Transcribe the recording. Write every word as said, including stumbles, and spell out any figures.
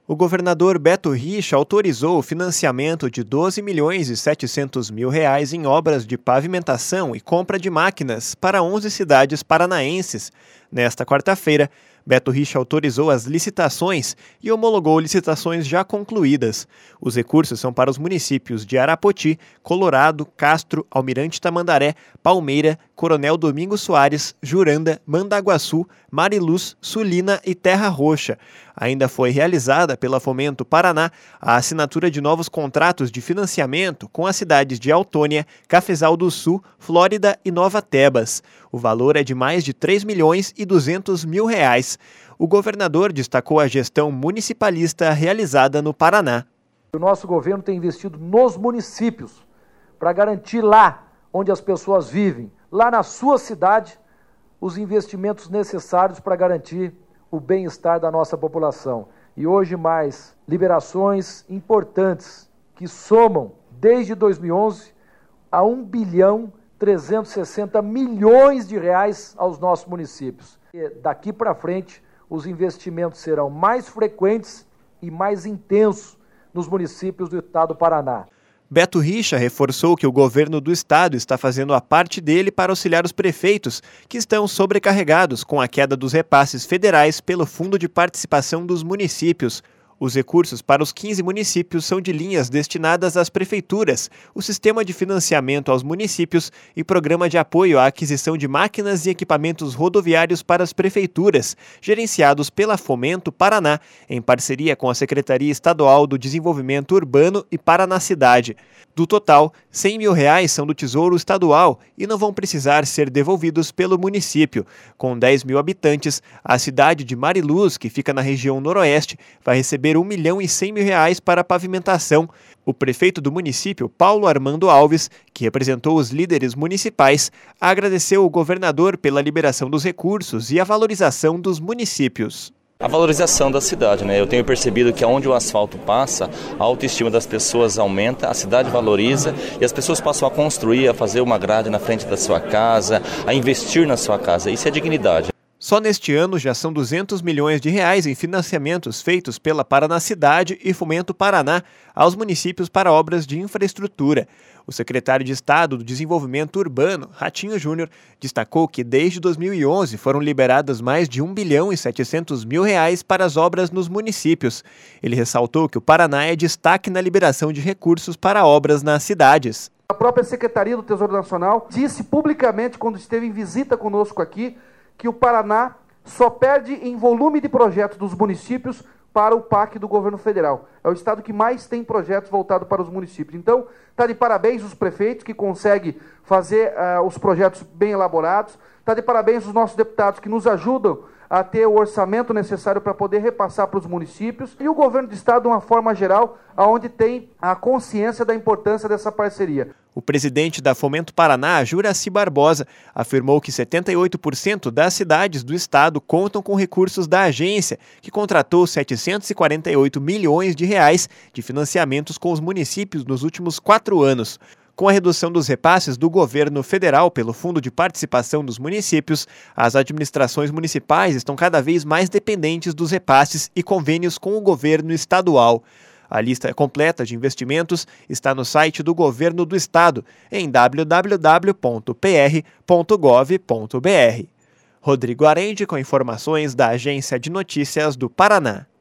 O governador Beto Richa autorizou o financiamento de doze milhões e setecentos mil reais em obras de pavimentação e compra de máquinas para onze cidades paranaenses. Nesta quarta-feira, Beto Richa autorizou as licitações e homologou licitações já concluídas. Os recursos são para os municípios de Arapoti, Colorado, Castro, Almirante Tamandaré, Palmeira, Coronel Domingos Soares, Juranda, Mandaguaçu, Mariluz, Sulina e Terra Roxa. Ainda foi realizada pela Fomento Paraná a assinatura de novos contratos de financiamento com as cidades de Autônia, Cafezal do Sul, Flórida e Nova Tebas. O valor é de mais de três milhões e duzentos mil reais. O governador destacou a gestão municipalista realizada no Paraná. O nosso governo tem investido nos municípios para garantir lá onde as pessoas vivem, lá na sua cidade, os investimentos necessários para garantir o bem-estar da nossa população. E hoje mais liberações importantes que somam desde dois mil e onze a um bilhão trezentos e sessenta milhões de reais aos nossos municípios. E daqui para frente, os investimentos serão mais frequentes e mais intensos nos municípios do estado do Paraná. Beto Richa reforçou que o governo do estado está fazendo a parte dele para auxiliar os prefeitos, que estão sobrecarregados com a queda dos repasses federais pelo Fundo de Participação dos Municípios. Os recursos para os quinze municípios são de linhas destinadas às prefeituras, o sistema de financiamento aos municípios e programa de apoio à aquisição de máquinas e equipamentos rodoviários para as prefeituras, gerenciados pela Fomento Paraná, em parceria com a Secretaria Estadual do Desenvolvimento Urbano e Paranacidade. Do total, cem mil reais são do Tesouro Estadual e não vão precisar ser devolvidos pelo município. Com dez mil habitantes, a cidade de Mariluz, que fica na região noroeste, vai receber um milhão e cem mil reais para a pavimentação. O prefeito do município, Paulo Armando Alves, que representou os líderes municipais, agradeceu ao governador pela liberação dos recursos e a valorização dos municípios. A valorização da cidade, né? Eu tenho percebido que onde o asfalto passa, a autoestima das pessoas aumenta, a cidade valoriza e as pessoas passam a construir, a fazer uma grade na frente da sua casa, a investir na sua casa. Isso é dignidade. Só neste ano já são duzentos milhões de reais em financiamentos feitos pela Paranacidade e Fomento Paraná aos municípios para obras de infraestrutura. O secretário de Estado do Desenvolvimento Urbano, Ratinho Júnior, destacou que desde dois mil e onze foram liberados mais de um bilhão e setecentos mil reais para as obras nos municípios. Ele ressaltou que o Paraná é destaque na liberação de recursos para obras nas cidades. A própria Secretaria do Tesouro Nacional disse publicamente, quando esteve em visita conosco aqui, que o Paraná só perde em volume de projetos dos municípios para o P A C do governo federal. É o estado que mais tem projetos voltados para os municípios. Então, está de parabéns os prefeitos que conseguem fazer uh, os projetos bem elaborados. Está de parabéns os nossos deputados que nos ajudam a ter o orçamento necessário para poder repassar para os municípios. E o governo do estado, de uma forma geral, onde tem a consciência da importância dessa parceria. O presidente da Fomento Paraná, Juraci Barbosa, afirmou que setenta e oito por cento das cidades do estado contam com recursos da agência, que contratou setecentos e quarenta e oito milhões de reais de financiamentos com os municípios nos últimos quatro anos. Com a redução dos repasses do governo federal pelo Fundo de Participação dos Municípios, as administrações municipais estão cada vez mais dependentes dos repasses e convênios com o governo estadual. A lista completa de investimentos está no site do Governo do Estado, em w w w ponto p r ponto gov ponto b r. Rodrigo Arende com informações da Agência de Notícias do Paraná.